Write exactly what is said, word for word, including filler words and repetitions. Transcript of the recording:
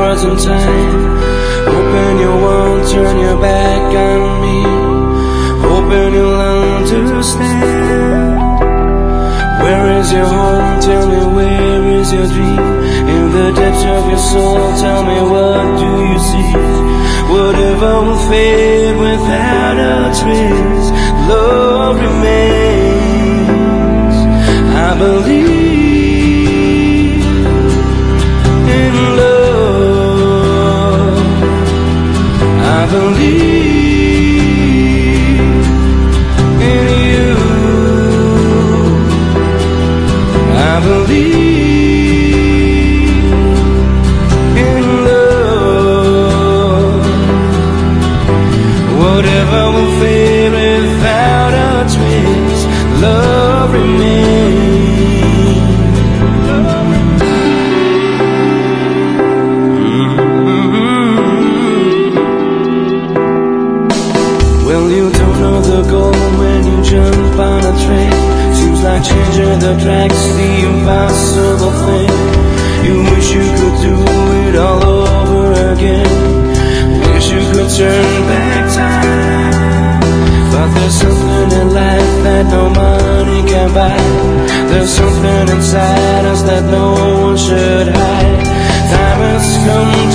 frozen time. Hoping you won't turn your back on me, hoping you'll understand. Where is your home? Tell me, where is your dream? In the depths of your soul, tell me, what do you see? Whatever will fade without a trace, love remains. I believe in love. I believe in you. I believe in love. Whatever will fade without a trace, love remains. Mm-hmm. Well, you don't know the goal when you jump on a train. Seems like changing the tracks, the impossible thing. You wish you could do it all over again. Wish you could turn back time. But there's something in life that no money can buy. There's something inside us that no one should hide. Time has come